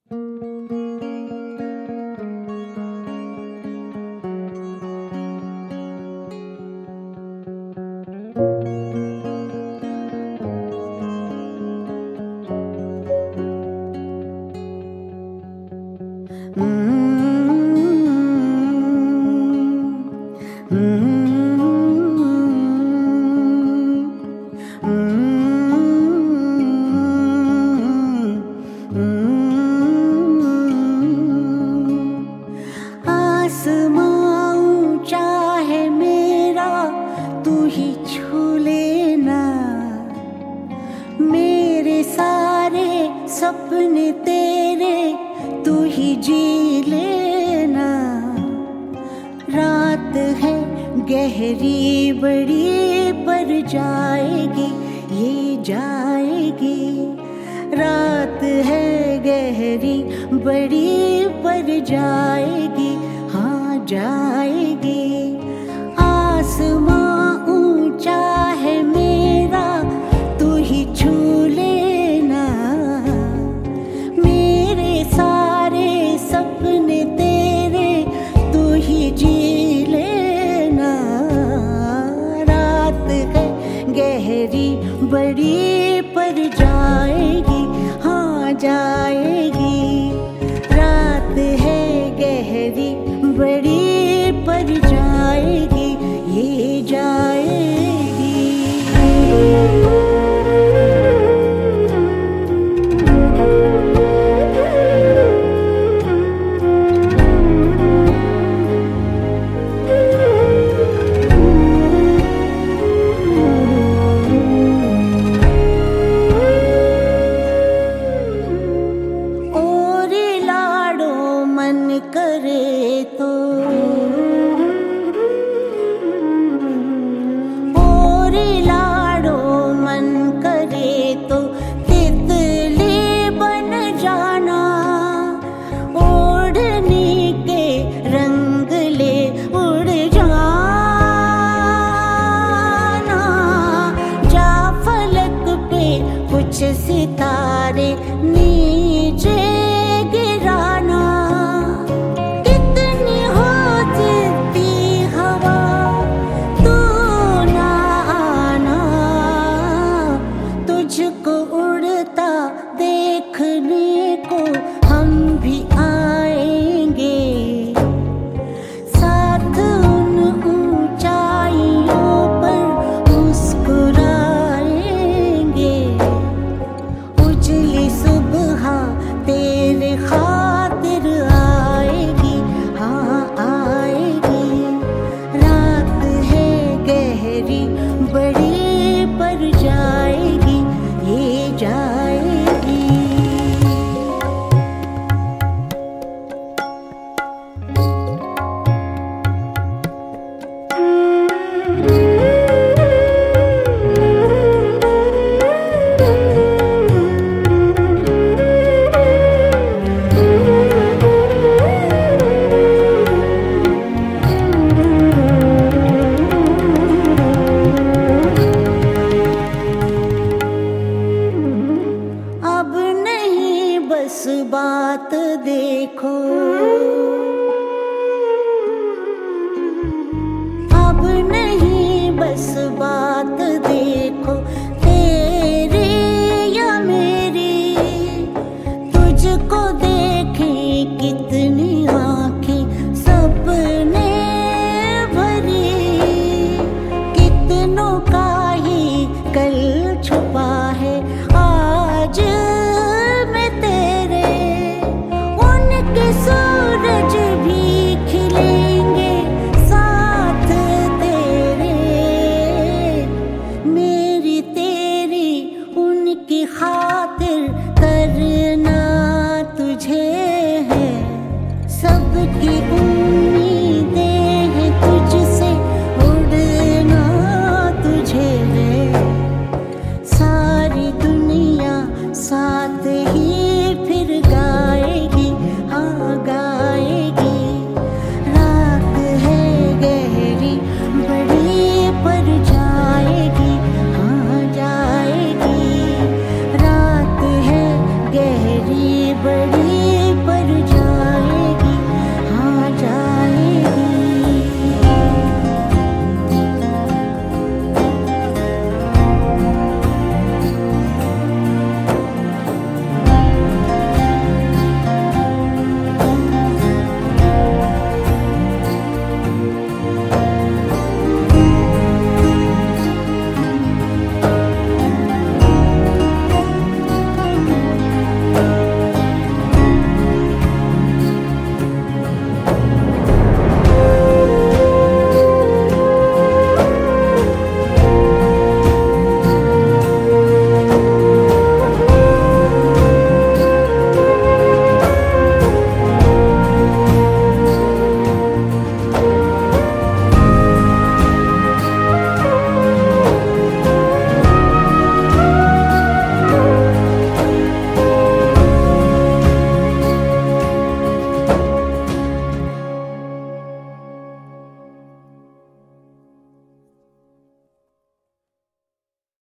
आसमां ऊंचा है मेरा, तू ही छू लेना। मेरे सारे सपने तेरे, तू ही जी लेना। रात है गहरी बड़ी पर जाएगी ये जाएगी। रात है गहरी बड़ी पर जाएगी, हाँ जाएगी। आसमां ऊंचा है मेरा, तू ही छू लेना। मेरे सारे सपने तेरे, तू ही जी लेना। रात है गहरी बड़ी पर जाएगी, हाँ जाएगी। रात है गहरी बड़ी पर जाएगी ये जाएगी। करे तो और लाड़ो मन करे तो तितली बन जाना। ओढ़नी के रंग ले उड़ जाना। जा फलक पे कुछ सितारे नीचे गिराना। तुझको उड़ता देखने को हम भी आएंगे, साथ उन ऊंचाइयों पर मुस्कुराएंगे। उजली सुबह तेरे खातिर आएगी, हाँ आएगी। रात है गहरी बड़ी पर जाएगी ये जाएगी। बस बात देखो, अब नहीं बस बात देखो। तेरी या मेरी, तुझको देखें कितनी आँखें सपने भरी। कितनों का ही कल छुपा है आज सूरज भी खिलेंगे साथ तेरे। मेरी तेरी उनकी खातिर करना तुझे है, सबकी